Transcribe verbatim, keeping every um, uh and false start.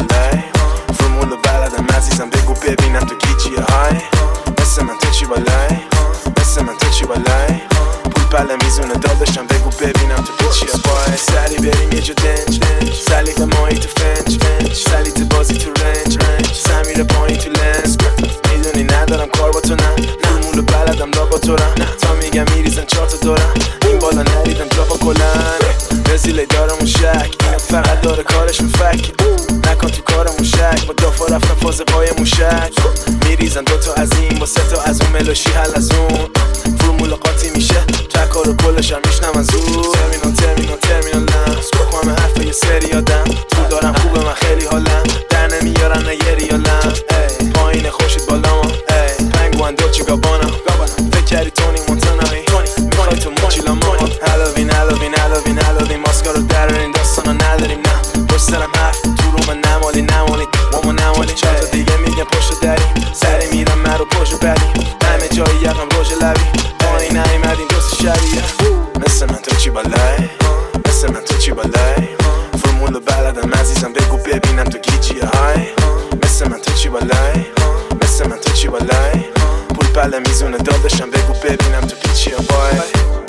بالای فرمول بلدم عزیزم بگو ببینم تو گیجیه های مثل من تو چی بالای مثل من تو چی بالای پول پله میزونه داداشم بگو ببینم تو پیچیه بای سری بریم یه جا دنج دنج سلیق ماهی تو فنج فنج سلیت بازی تو رنج رنج سمیره پایین تو لنز میدونی ندارم کار با تو نه فرمول بلدم لا با تو رم تا میگم میریزن چهار تا دورم این بالا نریدم جا با کلن رزیله دارم شک اینا فقط داره کارش مفک نکن تو کارمون شک با دافا رفتم فاز پای موشک میریزن دوتا از این با سه تا از اون ملوشی حل از اون فرمول قاطی میشه ترکا رو کلش هم میشنم از اون ترمینال ترمینال ترمینال لمس بخوام حرف یه سری آدم تو دارم خوبه من خیلی حالم در نمیارن نه یه ریالم پایین خوشید بالا ما پنگوان دوچی گابانا فکر کردی تونی مونتانایی میخوای تو موچیلا ما هالوین هالوین هالوین هالوین ماسکا رو در این داستانا نداریم نه پشت سرم حرف تو رو من نمالی نمالی ماما نمالی چهار تا دیگه میگم پشت دری سری میرم من رو پشت بریم همه جایی یقم روژ لبی پایین نیمدیم دوست شبیه مثل من تو چی بالای مثل من تو چی بالای فرمول بلدم عزیزم بگو ببینم تو گیجیه های مثل من تو چی بالای مثل من تو چی بالای پول پله میزونه داداشم بگو ببینم تو پیچیه بای